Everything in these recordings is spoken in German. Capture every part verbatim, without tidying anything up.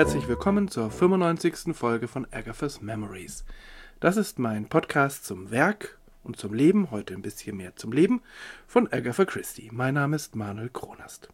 herzlich willkommen zur fünfundneunzigsten Folge von Agatha's Memories. Das ist mein Podcast zum Werk und zum Leben, heute ein bisschen mehr zum Leben, von Agatha Christie. Mein Name ist Manuel Kronast.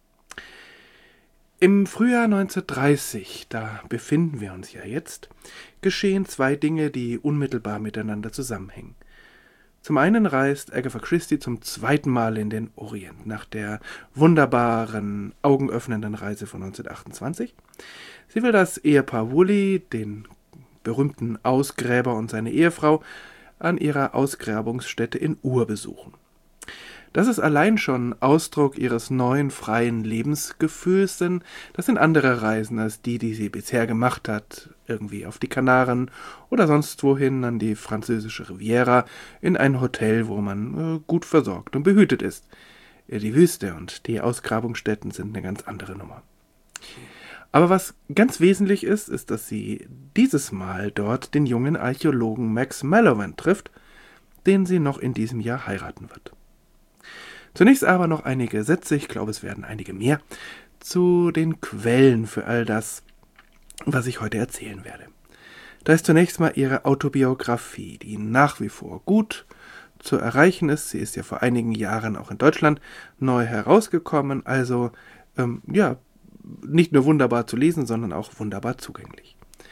Im Frühjahr neunzehnhundertdreißig, da befinden wir uns ja jetzt, geschehen zwei Dinge, die unmittelbar miteinander zusammenhängen. Zum einen reist Agatha Christie zum zweiten Mal in den Orient nach der wunderbaren, augenöffnenden Reise von neunzehnhundertachtundzwanzig. Sie will das Ehepaar Woolley, den berühmten Ausgräber und seine Ehefrau, an ihrer Ausgrabungsstätte in Ur besuchen. Das ist allein schon Ausdruck ihres neuen, freien Lebensgefühls, denn das sind andere Reisen als die, die sie bisher gemacht hat, irgendwie auf die Kanaren oder sonst wohin an die französische Riviera, in ein Hotel, wo man äh, gut versorgt und behütet ist. Die Wüste und die Ausgrabungsstätten sind eine ganz andere Nummer. Aber was ganz wesentlich ist, ist, dass sie dieses Mal dort den jungen Archäologen Max Mallowan trifft, den sie noch in diesem Jahr heiraten wird. Zunächst aber noch einige Sätze, ich glaube, es werden einige mehr, zu den Quellen für all das, was ich heute erzählen werde. Da ist zunächst mal ihre Autobiografie, die nach wie vor gut zu erreichen ist. Sie ist ja vor einigen Jahren auch in Deutschland neu herausgekommen, also ähm, ja, nicht nur wunderbar zu lesen, sondern auch wunderbar zugänglich.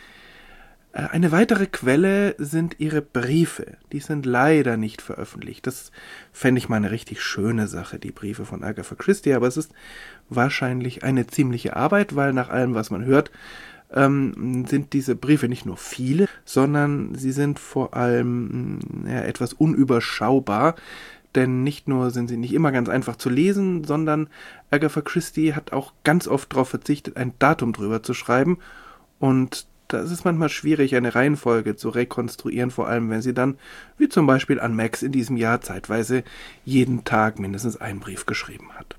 Eine weitere Quelle sind ihre Briefe. Die sind leider nicht veröffentlicht. Das fände ich mal eine richtig schöne Sache, die Briefe von Agatha Christie. Aber es ist wahrscheinlich eine ziemliche Arbeit, weil nach allem, was man hört, ähm, sind diese Briefe nicht nur viele, sondern sie sind vor allem ja, etwas unüberschaubar. Denn nicht nur sind sie nicht immer ganz einfach zu lesen, sondern Agatha Christie hat auch ganz oft darauf verzichtet, ein Datum drüber zu schreiben. Und das ist manchmal schwierig, eine Reihenfolge zu rekonstruieren, vor allem wenn sie dann, wie zum Beispiel an Max in diesem Jahr, zeitweise jeden Tag mindestens einen Brief geschrieben hat.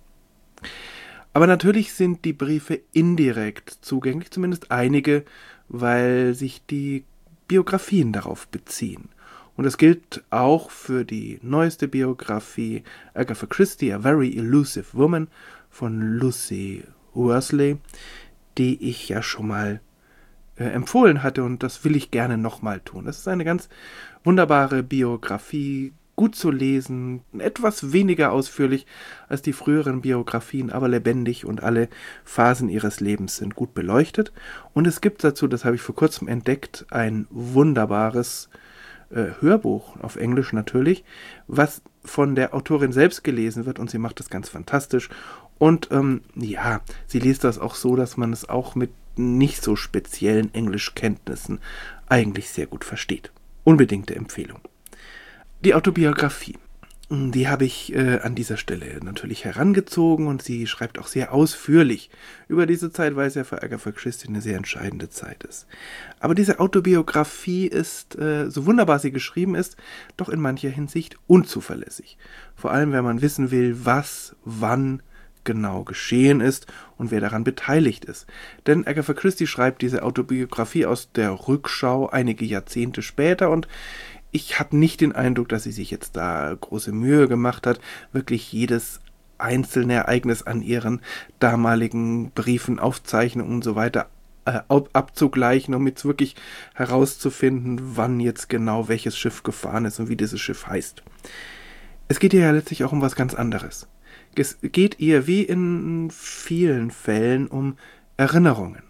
Aber natürlich sind die Briefe indirekt zugänglich, zumindest einige, weil sich die Biografien darauf beziehen. Und das gilt auch für die neueste Biografie Agatha Christie, A Very Elusive Woman von Lucy Worsley, die ich ja schon mal äh, empfohlen hatte, und das will ich gerne nochmal tun. Das ist eine ganz wunderbare Biografie, gut zu lesen, etwas weniger ausführlich als die früheren Biografien, aber lebendig, und alle Phasen ihres Lebens sind gut beleuchtet. Und es gibt dazu, das habe ich vor kurzem entdeckt, ein wunderbares Hörbuch, auf Englisch natürlich, was von der Autorin selbst gelesen wird, und sie macht das ganz fantastisch. Und ähm, ja, sie liest das auch so, dass man es auch mit nicht so speziellen Englischkenntnissen eigentlich sehr gut versteht. Unbedingte Empfehlung. Die Autobiografie, die habe ich äh, an dieser Stelle natürlich herangezogen, und sie schreibt auch sehr ausführlich über diese Zeit, weil es ja für Agatha Christie eine sehr entscheidende Zeit ist. Aber diese Autobiografie ist, äh, so wunderbar sie geschrieben ist, doch in mancher Hinsicht unzuverlässig. Vor allem, wenn man wissen will, was, wann genau geschehen ist und wer daran beteiligt ist. Denn Agatha Christie schreibt diese Autobiografie aus der Rückschau einige Jahrzehnte später, und ich habe nicht den Eindruck, dass sie sich jetzt da große Mühe gemacht hat, wirklich jedes einzelne Ereignis an ihren damaligen Briefen, Aufzeichnungen und so weiter äh, abzugleichen, um jetzt wirklich herauszufinden, wann jetzt genau welches Schiff gefahren ist und wie dieses Schiff heißt. Es geht ihr ja letztlich auch um was ganz anderes. Es geht ihr wie in vielen Fällen um Erinnerungen.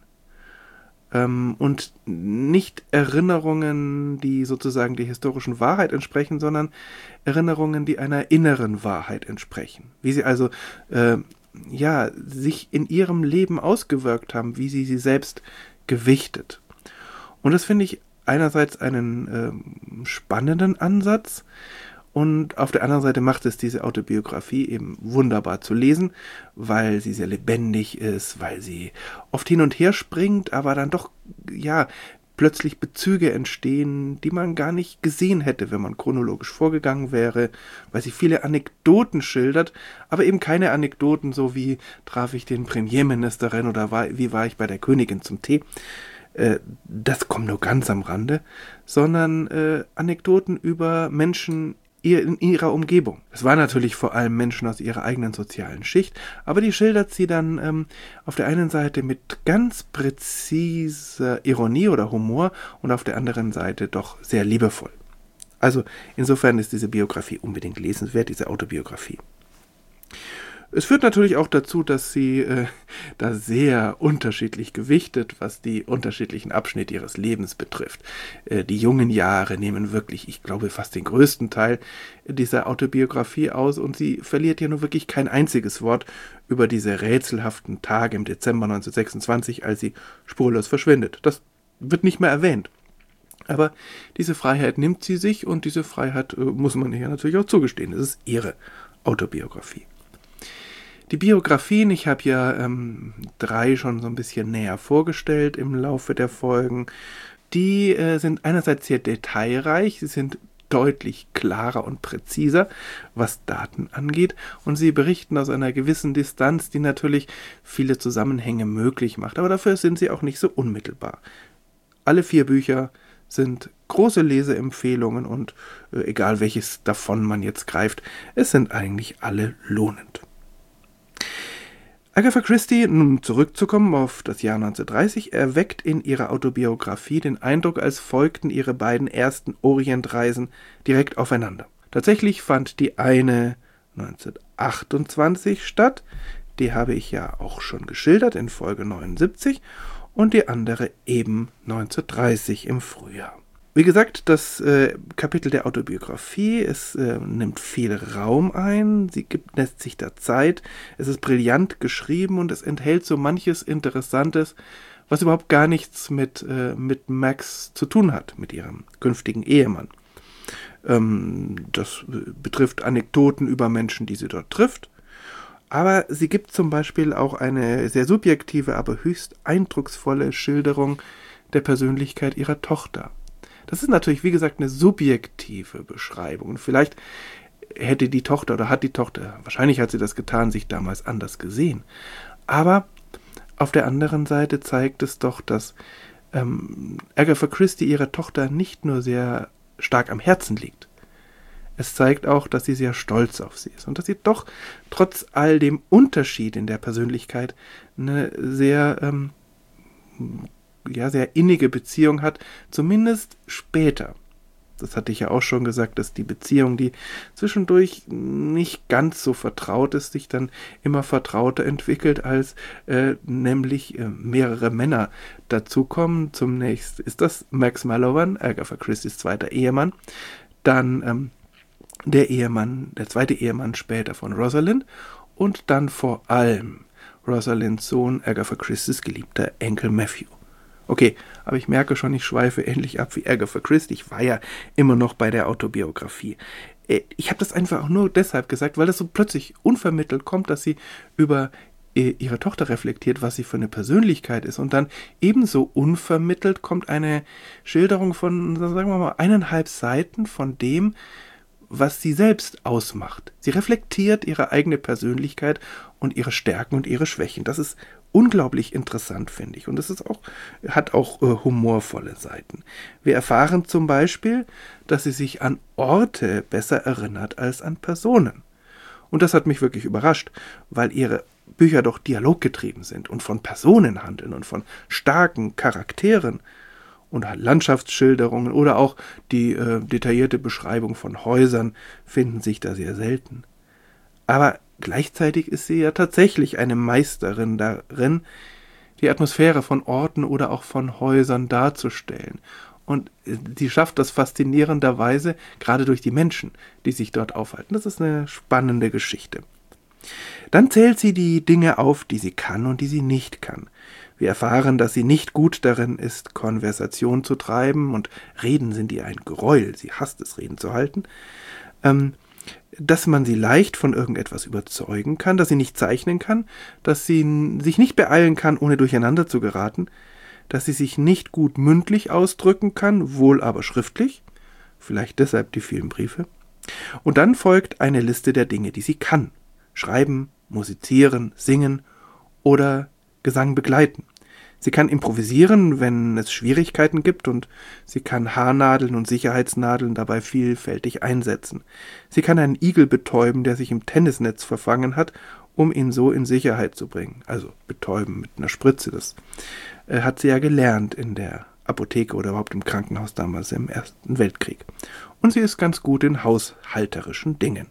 Ähm, und nicht Erinnerungen, die sozusagen der historischen Wahrheit entsprechen, sondern Erinnerungen, die einer inneren Wahrheit entsprechen. Wie sie also äh, ja, sich in ihrem Leben ausgewirkt haben, wie sie sie selbst gewichtet. Und das finde ich einerseits einen äh, spannenden Ansatz, und auf der anderen Seite macht es diese Autobiografie eben wunderbar zu lesen, weil sie sehr lebendig ist, weil sie oft hin und her springt, aber dann doch, ja, plötzlich Bezüge entstehen, die man gar nicht gesehen hätte, wenn man chronologisch vorgegangen wäre, weil sie viele Anekdoten schildert, aber eben keine Anekdoten so wie traf ich den Premierministerin oder war, wie war ich bei der Königin zum Tee. Äh, das kommt nur ganz am Rande, sondern äh, Anekdoten über Menschen ihr in ihrer Umgebung. Es waren natürlich vor allem Menschen aus ihrer eigenen sozialen Schicht, aber die schildert sie dann ähm, auf der einen Seite mit ganz präziser Ironie oder Humor und auf der anderen Seite doch sehr liebevoll. Also insofern ist diese Biografie unbedingt lesenswert, diese Autobiografie. Es führt natürlich auch dazu, dass sie äh, da sehr unterschiedlich gewichtet, was die unterschiedlichen Abschnitte ihres Lebens betrifft. Äh, die jungen Jahre nehmen wirklich, ich glaube, fast den größten Teil dieser Autobiografie aus und sie verliert ja nur wirklich kein einziges Wort über diese rätselhaften Tage im Dezember neunzehnhundertsechsundzwanzig, als sie spurlos verschwindet. Das wird nicht mehr erwähnt. Aber diese Freiheit nimmt sie sich und diese Freiheit äh, muss man ihr natürlich auch zugestehen. Es ist ihre Autobiografie. Die Biografien, ich habe ja ähm, drei schon so ein bisschen näher vorgestellt im Laufe der Folgen, die äh, sind einerseits sehr detailreich, sie sind deutlich klarer und präziser, was Daten angeht, und sie berichten aus einer gewissen Distanz, die natürlich viele Zusammenhänge möglich macht, aber dafür sind sie auch nicht so unmittelbar. Alle vier Bücher sind große Leseempfehlungen und äh, egal welches davon man jetzt greift, es sind eigentlich alle lohnend. Agatha Christie, nun zurückzukommen auf das Jahr neunzehnhundertdreißig, erweckt in ihrer Autobiografie den Eindruck, als folgten ihre beiden ersten Orientreisen direkt aufeinander. Tatsächlich fand die eine neunzehnhundertachtundzwanzig statt, die habe ich ja auch schon geschildert in Folge neunundsiebzig, und die andere eben neunzehnhundertdreißig im Frühjahr. Wie gesagt, das äh, Kapitel der Autobiografie, es äh, nimmt viel Raum ein, sie gibt, lässt sich da Zeit, es ist brillant geschrieben und es enthält so manches Interessantes, was überhaupt gar nichts mit, äh, mit Max zu tun hat, mit ihrem künftigen Ehemann. Ähm, das betrifft Anekdoten über Menschen, die sie dort trifft, aber sie gibt zum Beispiel auch eine sehr subjektive, aber höchst eindrucksvolle Schilderung der Persönlichkeit ihrer Tochter. Das ist natürlich, wie gesagt, eine subjektive Beschreibung. Und vielleicht hätte die Tochter oder hat die Tochter, wahrscheinlich hat sie das getan, sich damals anders gesehen. Aber auf der anderen Seite zeigt es doch, dass ähm, Agatha Christie ihrer Tochter nicht nur sehr stark am Herzen liegt. Es zeigt auch, dass sie sehr stolz auf sie ist und dass sie doch trotz all dem Unterschied in der Persönlichkeit eine sehr ähm, ja, sehr innige Beziehung hat, zumindest später. Das hatte ich ja auch schon gesagt, dass die Beziehung, die zwischendurch nicht ganz so vertraut ist, sich dann immer vertrauter entwickelt, als äh, nämlich äh, mehrere Männer dazukommen. Zunächst ist das Max Mallowan, Agatha Christies zweiter Ehemann, dann ähm, der Ehemann, der zweite Ehemann später von Rosalind und dann vor allem Rosalinds Sohn, Agatha Christies geliebter Enkel Matthew. Okay, aber ich merke schon, ich schweife ähnlich ab wie Agatha Christie. Ich war ja immer noch bei der Autobiografie. Ich habe das einfach auch nur deshalb gesagt, weil das so plötzlich unvermittelt kommt, dass sie über ihre Tochter reflektiert, was sie für eine Persönlichkeit ist. Und dann ebenso unvermittelt kommt eine Schilderung von, sagen wir mal, eineinhalb Seiten von dem, was sie selbst ausmacht. Sie reflektiert ihre eigene Persönlichkeit und ihre Stärken und ihre Schwächen. Das ist unglaublich interessant, finde ich. Und es ist auch, hat auch äh, humorvolle Seiten. Wir erfahren zum Beispiel, dass sie sich an Orte besser erinnert als an Personen. Und das hat mich wirklich überrascht, weil ihre Bücher doch dialoggetrieben sind und von Personen handeln und von starken Charakteren und Landschaftsschilderungen oder auch die äh, detaillierte Beschreibung von Häusern finden sich da sehr selten. Aber gleichzeitig ist sie ja tatsächlich eine Meisterin darin, die Atmosphäre von Orten oder auch von Häusern darzustellen. Und sie schafft das faszinierenderweise gerade durch die Menschen, die sich dort aufhalten. Das ist eine spannende Geschichte. Dann zählt sie die Dinge auf, die sie kann und die sie nicht kann. Wir erfahren, dass sie nicht gut darin ist, Konversation zu treiben, und Reden sind ihr ein Gräuel. Sie hasst es, Reden zu halten. Ähm, dass man sie leicht von irgendetwas überzeugen kann, dass sie nicht zeichnen kann, dass sie sich nicht beeilen kann, ohne durcheinander zu geraten, dass sie sich nicht gut mündlich ausdrücken kann, wohl aber schriftlich, vielleicht deshalb die vielen Briefe. Und dann folgt eine Liste der Dinge, die sie kann: Schreiben, musizieren, singen oder Gesang begleiten. Sie kann improvisieren, wenn es Schwierigkeiten gibt, und sie kann Haarnadeln und Sicherheitsnadeln dabei vielfältig einsetzen. Sie kann einen Igel betäuben, der sich im Tennisnetz verfangen hat, um ihn so in Sicherheit zu bringen. Also betäuben mit einer Spritze, das äh, hat sie ja gelernt in der Apotheke oder überhaupt im Krankenhaus damals im Ersten Weltkrieg. Und sie ist ganz gut in haushalterischen Dingen.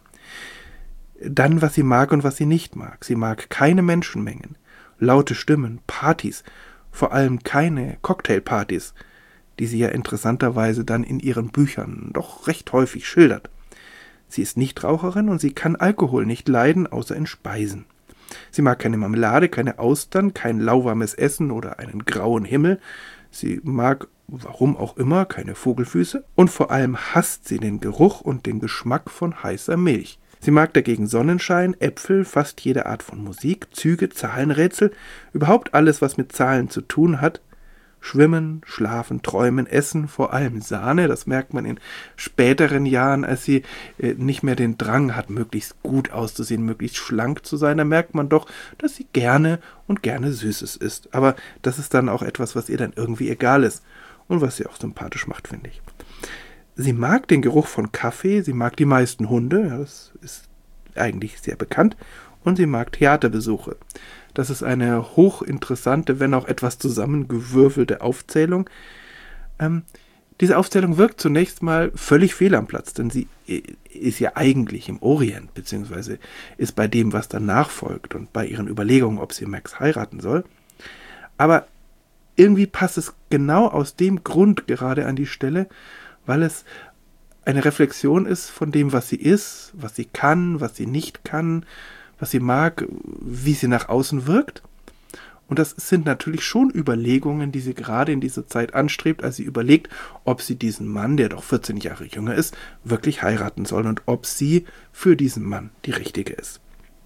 Dann, was sie mag und was sie nicht mag. Sie mag keine Menschenmengen, laute Stimmen, Partys, vor allem keine Cocktailpartys, die sie ja interessanterweise dann in ihren Büchern doch recht häufig schildert. Sie ist Nichtraucherin und sie kann Alkohol nicht leiden, außer in Speisen. Sie mag keine Marmelade, keine Austern, kein lauwarmes Essen oder einen grauen Himmel. Sie mag, warum auch immer, keine Vogelfüße. Und vor allem hasst sie den Geruch und den Geschmack von heißer Milch. Sie mag dagegen Sonnenschein, Äpfel, fast jede Art von Musik, Züge, Zahlenrätsel, überhaupt alles, was mit Zahlen zu tun hat. Schwimmen, schlafen, träumen, essen, vor allem Sahne, das merkt man in späteren Jahren, als sie äh, nicht mehr den Drang hat, möglichst gut auszusehen, möglichst schlank zu sein, da merkt man doch, dass sie gerne und gerne Süßes isst. Aber das ist dann auch etwas, was ihr dann irgendwie egal ist und was sie auch sympathisch macht, finde ich. Sie mag den Geruch von Kaffee, sie mag die meisten Hunde, ja, das ist eigentlich sehr bekannt, und sie mag Theaterbesuche. Das ist eine hochinteressante, wenn auch etwas zusammengewürfelte Aufzählung. Ähm, diese Aufzählung wirkt zunächst mal völlig fehl am Platz, denn sie ist ja eigentlich im Orient, beziehungsweise ist bei dem, was danach folgt und bei ihren Überlegungen, ob sie Max heiraten soll. Aber irgendwie passt es genau aus dem Grund gerade an die Stelle, weil es eine Reflexion ist von dem, was sie ist, was sie kann, was sie nicht kann, was sie mag, wie sie nach außen wirkt. Und das sind natürlich schon Überlegungen, die sie gerade in dieser Zeit anstrebt, als sie überlegt, ob sie diesen Mann, der doch vierzehn Jahre jünger ist, wirklich heiraten soll und ob sie für diesen Mann die Richtige ist.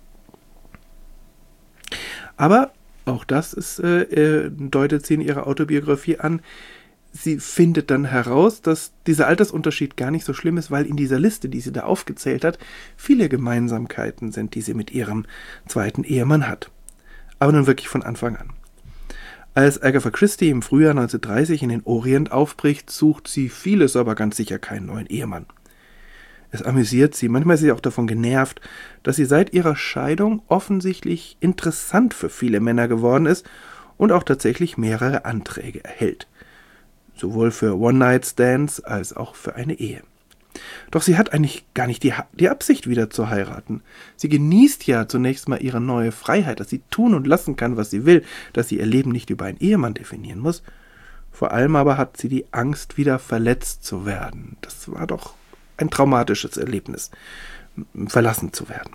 Aber auch das ist, äh, deutet sie in ihrer Autobiografie an. Sie findet dann heraus, dass dieser Altersunterschied gar nicht so schlimm ist, weil in dieser Liste, die sie da aufgezählt hat, viele Gemeinsamkeiten sind, die sie mit ihrem zweiten Ehemann hat. Aber nun wirklich von Anfang an. Als Agatha Christie im Frühjahr neunzehnhundertdreißig in den Orient aufbricht, sucht sie vieles, aber ganz sicher keinen neuen Ehemann. Es amüsiert sie, manchmal ist sie auch davon genervt, dass sie seit ihrer Scheidung offensichtlich interessant für viele Männer geworden ist und auch tatsächlich mehrere Anträge erhält. Sowohl für One-Night-Stands als auch für eine Ehe. Doch sie hat eigentlich gar nicht die, die Absicht, wieder zu heiraten. Sie genießt ja zunächst mal ihre neue Freiheit, dass sie tun und lassen kann, was sie will, dass sie ihr Leben nicht über einen Ehemann definieren muss. Vor allem aber hat sie die Angst, wieder verletzt zu werden. Das war doch ein traumatisches Erlebnis, verlassen zu werden.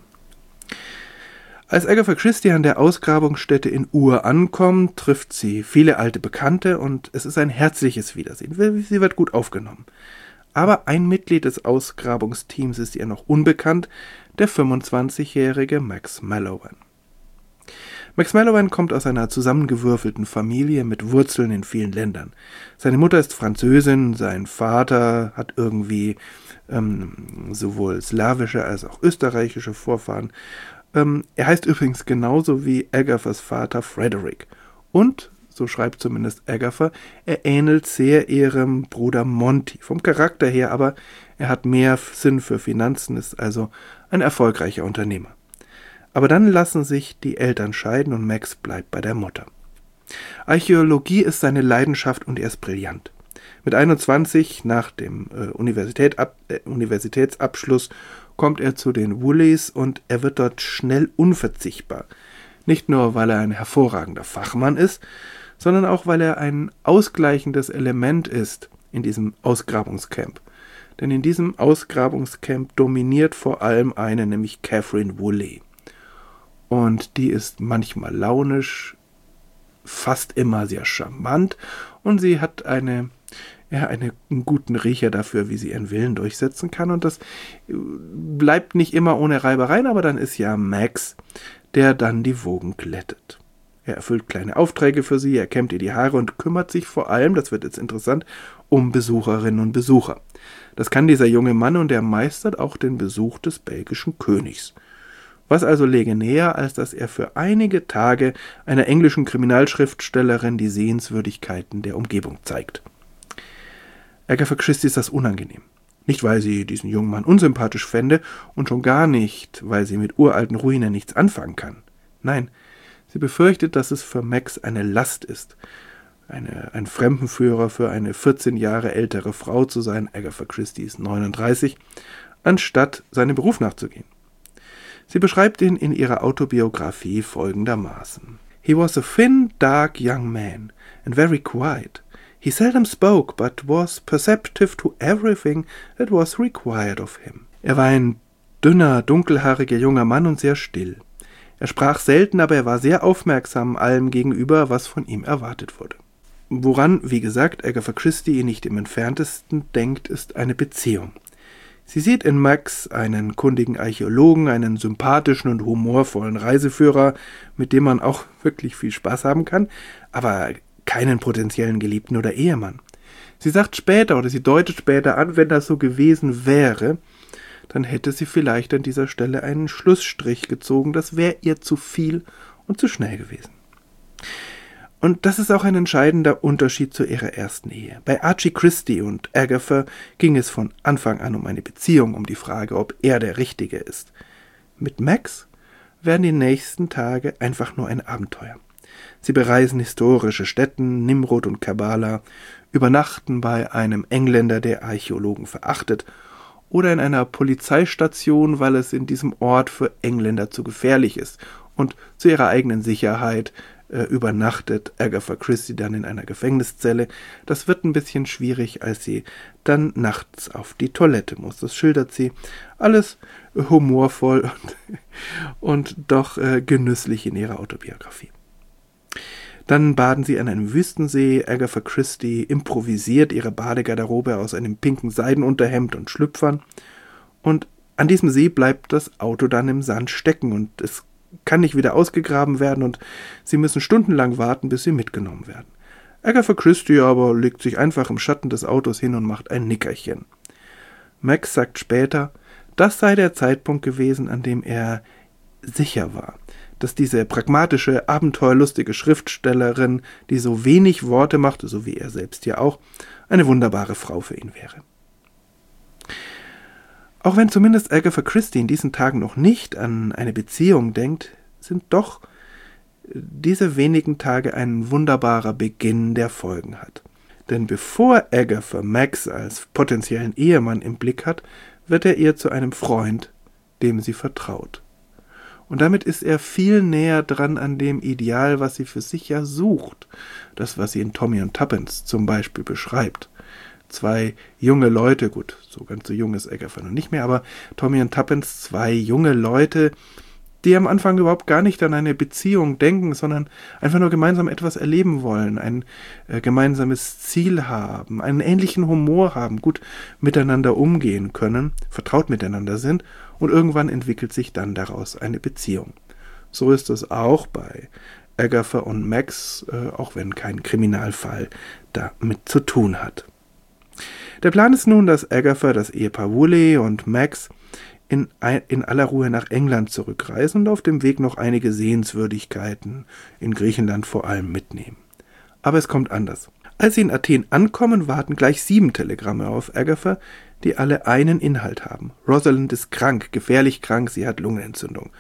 Als Agatha Christie an der Ausgrabungsstätte in Ur ankommt, trifft sie viele alte Bekannte und es ist ein herzliches Wiedersehen. Sie wird gut aufgenommen. Aber ein Mitglied des Ausgrabungsteams ist ihr noch unbekannt, der fünfundzwanzigjährige Max Mallowan. Max Mallowan kommt aus einer zusammengewürfelten Familie mit Wurzeln in vielen Ländern. Seine Mutter ist Französin, sein Vater hat irgendwie ähm, sowohl slawische als auch österreichische Vorfahren. Ähm, er heißt übrigens genauso wie Agathas Vater Frederick. Und, so schreibt zumindest Agatha, er ähnelt sehr ihrem Bruder Monty. Vom Charakter her, aber er hat mehr Sinn für Finanzen, ist also ein erfolgreicher Unternehmer. Aber dann lassen sich die Eltern scheiden und Max bleibt bei der Mutter. Archäologie ist seine Leidenschaft und er ist brillant. Mit einundzwanzig, nach dem äh, Universität ab, äh, Universitätsabschluss, kommt er zu den Woolleys und er wird dort schnell unverzichtbar. Nicht nur, weil er ein hervorragender Fachmann ist, sondern auch, weil er ein ausgleichendes Element ist in diesem Ausgrabungscamp. Denn in diesem Ausgrabungscamp dominiert vor allem eine, nämlich Catherine Woolley. Und die ist manchmal launisch, fast immer sehr charmant und sie hat eine, ja, eine, einen guten Riecher dafür, wie sie ihren Willen durchsetzen kann. Und das bleibt nicht immer ohne Reibereien, aber dann ist ja Max, der dann die Wogen glättet. Er erfüllt kleine Aufträge für sie, er kämmt ihr die Haare und kümmert sich vor allem, das wird jetzt interessant, um Besucherinnen und Besucher. Das kann dieser junge Mann und er meistert auch den Besuch des belgischen Königs. Was also läge näher, als dass er für einige Tage einer englischen Kriminalschriftstellerin die Sehenswürdigkeiten der Umgebung zeigt. Agatha Christie ist das unangenehm. Nicht, weil sie diesen jungen Mann unsympathisch fände und schon gar nicht, weil sie mit uralten Ruinen nichts anfangen kann. Nein, sie befürchtet, dass es für Max eine Last ist, eine, ein Fremdenführer für eine vierzehn Jahre ältere Frau zu sein, Agatha Christie ist neununddreißig, anstatt seinem Beruf nachzugehen. Sie beschreibt ihn in ihrer Autobiografie folgendermaßen. He was a thin, dark young man and very quiet. He seldom spoke, but was perceptive to everything that was required of him. Er war ein dünner, dunkelhaariger junger Mann und sehr still. Er sprach selten, aber er war sehr aufmerksam allem gegenüber, was von ihm erwartet wurde. Woran, wie gesagt, Agatha Christie nicht im entferntesten denkt, ist eine Beziehung. Sie sieht in Max einen kundigen Archäologen, einen sympathischen und humorvollen Reiseführer, mit dem man auch wirklich viel Spaß haben kann, aber keinen potenziellen Geliebten oder Ehemann. Sie sagt später oder sie deutet später an, wenn das so gewesen wäre, dann hätte sie vielleicht an dieser Stelle einen Schlussstrich gezogen. Das wäre ihr zu viel und zu schnell gewesen. Und das ist auch ein entscheidender Unterschied zu ihrer ersten Ehe. Bei Archie Christie und Agatha ging es von Anfang an um eine Beziehung, um die Frage, ob er der Richtige ist. Mit Max werden die nächsten Tage einfach nur ein Abenteuer. Sie bereisen historische Stätten, Nimrod und Kabbala, übernachten bei einem Engländer, der Archäologen verachtet, oder in einer Polizeistation, weil es in diesem Ort für Engländer zu gefährlich ist. Und zu ihrer eigenen Sicherheit äh, übernachtet Agatha Christie dann in einer Gefängniszelle. Das wird ein bisschen schwierig, als sie dann nachts auf die Toilette muss. Das schildert sie alles humorvoll und, und doch äh, genüsslich in ihrer Autobiografie. Dann baden sie an einem Wüstensee. Agatha Christie improvisiert ihre Badegarderobe aus einem pinken Seidenunterhemd und Schlüpfern. Und an diesem See bleibt das Auto dann im Sand stecken und es kann nicht wieder ausgegraben werden und sie müssen stundenlang warten, bis sie mitgenommen werden. Agatha Christie aber legt sich einfach im Schatten des Autos hin und macht ein Nickerchen. Max sagt später, das sei der Zeitpunkt gewesen, an dem er sicher war, dass diese pragmatische, abenteuerlustige Schriftstellerin, die so wenig Worte machte, so wie er selbst ja auch, eine wunderbare Frau für ihn wäre. Auch wenn zumindest Agatha Christie in diesen Tagen noch nicht an eine Beziehung denkt, sind doch diese wenigen Tage ein wunderbarer Beginn, der Folgen hat. Denn bevor Agatha Max als potenziellen Ehemann im Blick hat, wird er ihr zu einem Freund, dem sie vertraut. Und damit ist er viel näher dran an dem Ideal, was sie für sich ja sucht. Das, was sie in Tommy und Tuppence zum Beispiel beschreibt. Zwei junge Leute, gut, so ganz so jung ist Agatha noch nicht mehr, aber Tommy und Tuppence, zwei junge Leute, die am Anfang überhaupt gar nicht an eine Beziehung denken, sondern einfach nur gemeinsam etwas erleben wollen, ein äh, gemeinsames Ziel haben, einen ähnlichen Humor haben, gut miteinander umgehen können, vertraut miteinander sind und irgendwann entwickelt sich dann daraus eine Beziehung. So ist es auch bei Agatha und Max, äh, auch wenn kein Kriminalfall damit zu tun hat. Der Plan ist nun, dass Agatha, das Ehepaar Woolley und Max in, in aller Ruhe nach England zurückreisen und auf dem Weg noch einige Sehenswürdigkeiten in Griechenland vor allem mitnehmen. Aber es kommt anders. Als sie in Athen ankommen, warten gleich sieben Telegramme auf Agatha, die alle einen Inhalt haben. Rosalind ist krank, gefährlich krank, sie hat Lungenentzündung.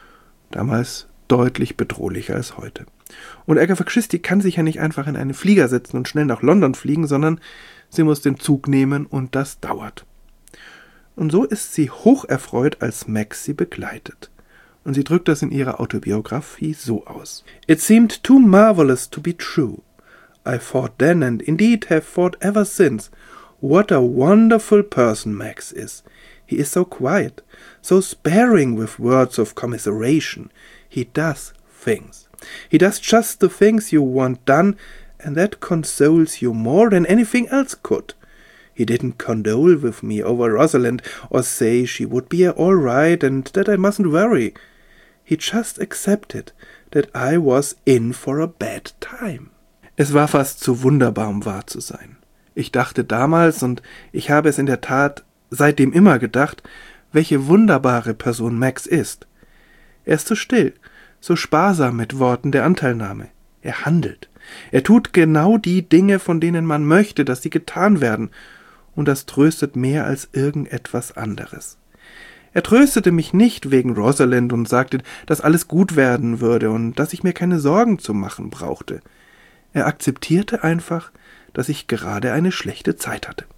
Damals deutlich bedrohlicher als heute. Und Agatha Christie kann sich ja nicht einfach in einen Flieger setzen und schnell nach London fliegen, sondern sie muss den Zug nehmen und das dauert. Und so ist sie hocherfreut, als Max sie begleitet. Und sie drückt das in ihrer Autobiografie so aus. It seemed too marvelous to be true. I thought then and indeed have thought ever since, what a wonderful person Max is. He is so quiet, so sparing with words of commiseration. He does things. He does just the things you want done, and that consoles you more than anything else could. He didn't condole with me over Rosalind or say she would be all right and that I mustn't worry. He just accepted that I was in for a bad time. Es war fast zu wunderbar, um wahr zu sein. Ich dachte damals, und ich habe es in der Tat seitdem immer gedacht, welche wunderbare Person Max ist. Er ist so still, so sparsam mit Worten der Anteilnahme. Er handelt. Er tut genau die Dinge, von denen man möchte, dass sie getan werden, und das tröstet mehr als irgendetwas anderes. Er tröstete mich nicht wegen Rosalind und sagte, dass alles gut werden würde und dass ich mir keine Sorgen zu machen brauchte. Er akzeptierte einfach, dass ich gerade eine schlechte Zeit hatte.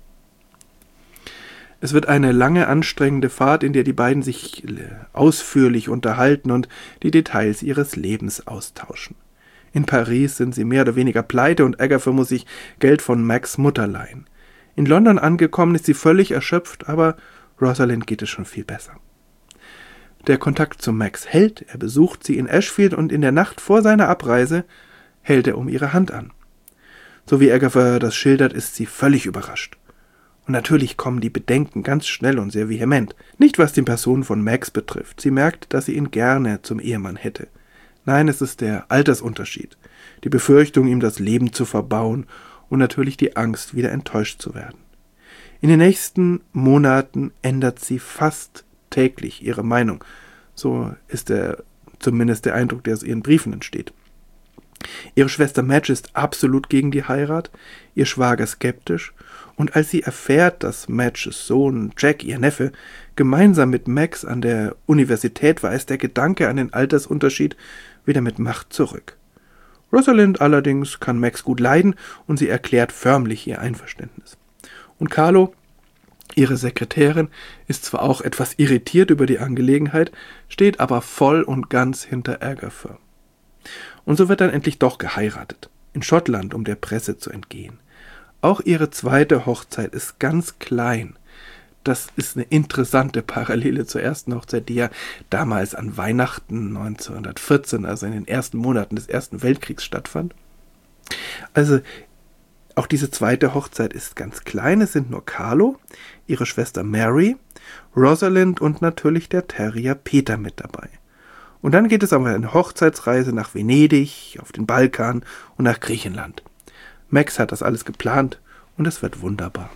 Es wird eine lange, anstrengende Fahrt, in der die beiden sich ausführlich unterhalten und die Details ihres Lebens austauschen. In Paris sind sie mehr oder weniger pleite und Agatha muss sich Geld von Max Mutter leihen. In London angekommen ist sie völlig erschöpft, aber Rosalind geht es schon viel besser. Der Kontakt zu Max hält, er besucht sie in Ashfield und in der Nacht vor seiner Abreise hält er um ihre Hand an. So wie Agatha das schildert, ist sie völlig überrascht. Und natürlich kommen die Bedenken ganz schnell und sehr vehement. Nicht was die Person von Max betrifft. Sie merkt, dass sie ihn gerne zum Ehemann hätte. Nein, es ist der Altersunterschied, die Befürchtung, ihm das Leben zu verbauen und natürlich die Angst, wieder enttäuscht zu werden. In den nächsten Monaten ändert sie fast täglich ihre Meinung. So ist der, zumindest der Eindruck, der aus ihren Briefen entsteht. Ihre Schwester Madge ist absolut gegen die Heirat, ihr Schwager skeptisch, und als sie erfährt, dass Madges Sohn Jack, ihr Neffe, gemeinsam mit Max an der Universität war, ist der Gedanke an den Altersunterschied wieder mit Macht zurück. Rosalind allerdings kann Max gut leiden und sie erklärt förmlich ihr Einverständnis. Und Carlo, ihre Sekretärin, ist zwar auch etwas irritiert über die Angelegenheit, steht aber voll und ganz hinter Agatha. Und so wird dann endlich doch geheiratet, in Schottland, um der Presse zu entgehen. Auch ihre zweite Hochzeit ist ganz klein. Das ist eine interessante Parallele zur ersten Hochzeit, die ja damals an Weihnachten neunzehnhundertvierzehn, also in den ersten Monaten des Ersten Weltkriegs stattfand. Also auch diese zweite Hochzeit ist ganz klein. Es sind nur Carlo, ihre Schwester Mary, Rosalind und natürlich der Terrier Peter mit dabei. Und dann geht es auf eine Hochzeitsreise nach Venedig, auf den Balkan und nach Griechenland. Max hat das alles geplant und es wird wunderbar.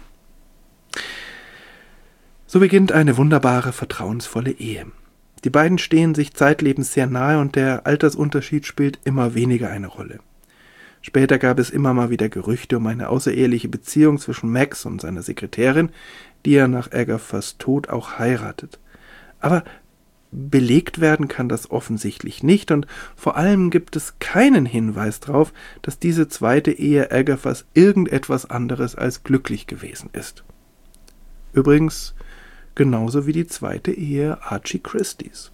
So beginnt eine wunderbare, vertrauensvolle Ehe. Die beiden stehen sich zeitlebens sehr nahe und der Altersunterschied spielt immer weniger eine Rolle. Später gab es immer mal wieder Gerüchte um eine außereheliche Beziehung zwischen Max und seiner Sekretärin, die er nach Agathas Tod auch heiratet. Aber belegt werden kann das offensichtlich nicht und vor allem gibt es keinen Hinweis darauf, dass diese zweite Ehe Agathas irgendetwas anderes als glücklich gewesen ist. Übrigens genauso wie die zweite Ehe Archie Christies.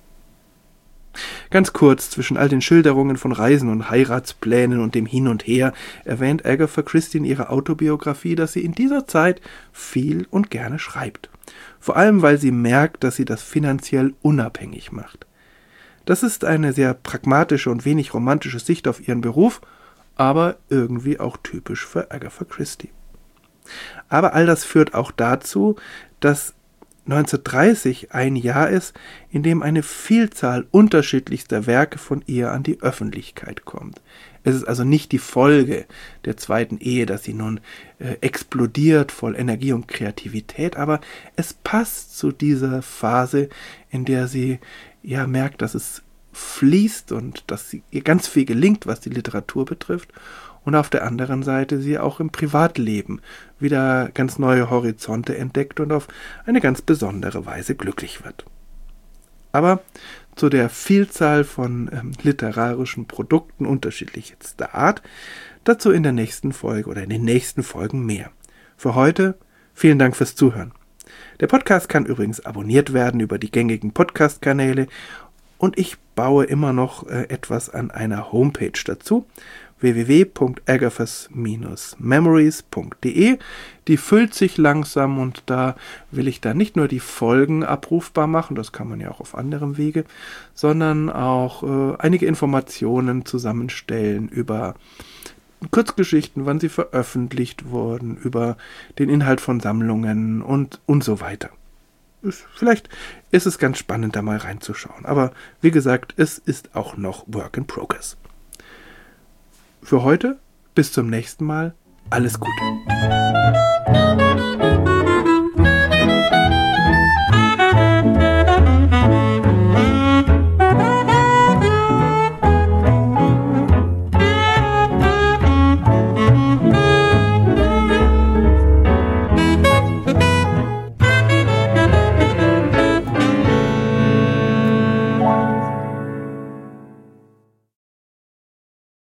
Ganz kurz, zwischen all den Schilderungen von Reisen und Heiratsplänen und dem Hin und Her erwähnt Agatha Christie in ihrer Autobiografie, dass sie in dieser Zeit viel und gerne schreibt. Vor allem, weil sie merkt, dass sie das finanziell unabhängig macht. Das ist eine sehr pragmatische und wenig romantische Sicht auf ihren Beruf, aber irgendwie auch typisch für Agatha Christie. Aber all das führt auch dazu, dass neunzehnhundertdreißig ein Jahr ist, in dem eine Vielzahl unterschiedlichster Werke von ihr an die Öffentlichkeit kommt. Es ist also nicht die Folge der zweiten Ehe, dass sie nun äh, explodiert voll Energie und Kreativität, aber es passt zu dieser Phase, in der sie ja merkt, dass es fließt und dass sie, ihr ganz viel gelingt, was die Literatur betrifft. Und auf der anderen Seite sie auch im Privatleben wieder ganz neue Horizonte entdeckt und auf eine ganz besondere Weise glücklich wird. Aber zu der Vielzahl von ähm, literarischen Produkten unterschiedlichster Art, dazu in der nächsten Folge oder in den nächsten Folgen mehr. Für heute vielen Dank fürs Zuhören. Der Podcast kann übrigens abonniert werden über die gängigen Podcast-Kanäle und ich baue immer noch äh, etwas an einer Homepage dazu, w w w punkt agathas memories punkt d e. Die füllt sich langsam und da will ich dann nicht nur die Folgen abrufbar machen, das kann man ja auch auf anderem Wege, sondern auch äh, einige Informationen zusammenstellen über Kurzgeschichten, wann sie veröffentlicht wurden, über den Inhalt von Sammlungen und, und so weiter. Vielleicht ist es ganz spannend, da mal reinzuschauen. Aber wie gesagt, es ist auch noch Work in Progress. Für heute, bis zum nächsten Mal, alles Gute.